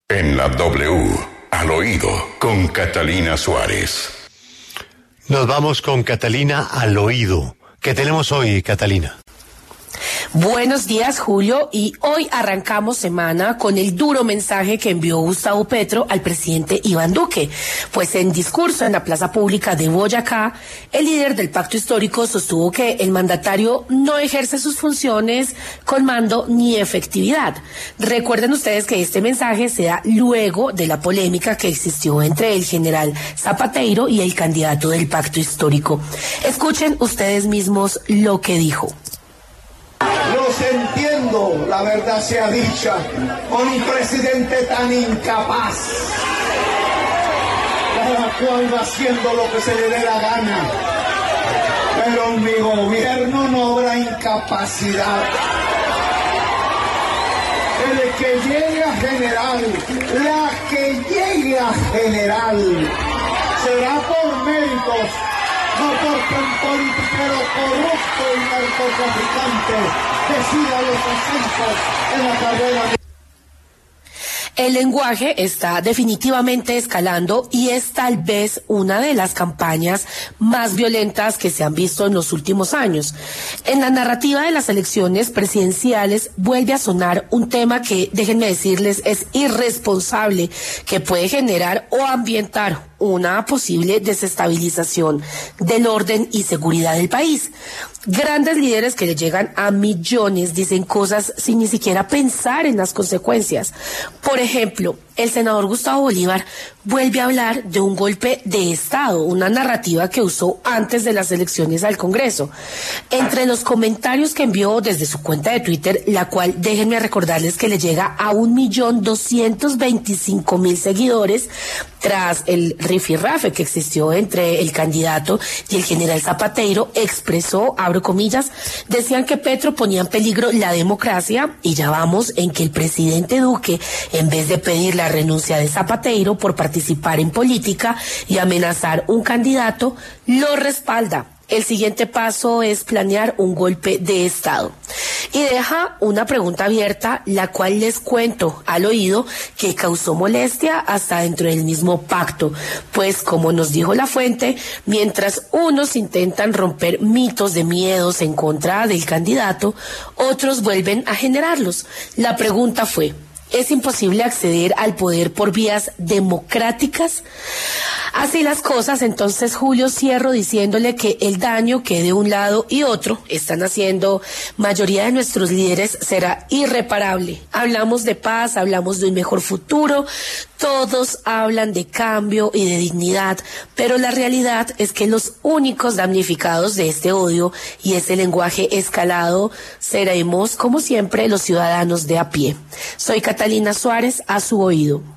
En la W, al oído, con Catalina Suárez. Nos vamos con Catalina al oído. ¿Qué tenemos hoy, Catalina? Buenos días, Julio, y hoy arrancamos semana con el duro mensaje que envió Gustavo Petro al presidente Iván Duque. Pues en discurso en la plaza pública de Boyacá, el líder del pacto histórico sostuvo que el mandatario no ejerce sus funciones con mando ni efectividad. Recuerden ustedes que este mensaje se da luego de la polémica que existió entre el general Zapateiro y el candidato del pacto histórico. Escuchen ustedes mismos lo que dijo. Los entiendo, la verdad sea dicha, con un presidente tan incapaz, cada cual va haciendo lo que se le dé la gana, pero en mi gobierno no habrá incapacidad. El que llegue a general, la que llegue a general, será por méritos, no porque un politiquero corrupto y narcotraficante decida los asuntos en la carrera de... El lenguaje está definitivamente escalando y es tal vez una de las campañas más violentas que se han visto en los últimos años. En la narrativa de las elecciones presidenciales vuelve a sonar un tema que, déjenme decirles, es irresponsable, que puede generar o ambientar una posible desestabilización del orden y seguridad del país. Grandes líderes que le llegan a millones dicen cosas sin ni siquiera pensar en las consecuencias. Por ejemplo, el senador Gustavo Bolívar vuelve a hablar de un golpe de Estado, una narrativa que usó antes de las elecciones al Congreso. Entre los comentarios que envió desde su cuenta de Twitter, la cual déjenme recordarles que le llega a 1.225.000 seguidores, tras el rifirrafe que existió entre el candidato y el general Zapateiro, expresó, abro comillas, decían que Petro ponía en peligro la democracia y ya vamos en que el presidente Duque, en vez de pedir la renuncia de Zapateiro por participar en política y amenazar un candidato, lo respalda. El siguiente paso es planear un golpe de Estado. Y deja una pregunta abierta, la cual les cuento al oído que causó molestia hasta dentro del mismo pacto. Pues como nos dijo la fuente, mientras unos intentan romper mitos de miedos en contra del candidato, otros vuelven a generarlos. La pregunta fue: ¿es imposible acceder al poder por vías democráticas? Así las cosas, entonces, Julio, cierro diciéndole que el daño que de un lado y otro están haciendo mayoría de nuestros líderes será irreparable. Hablamos de paz, hablamos de un mejor futuro, todos hablan de cambio y de dignidad, pero la realidad es que los únicos damnificados de este odio y ese lenguaje escalado seremos, como siempre, los ciudadanos de a pie. Soy Catalina Suárez, a su oído.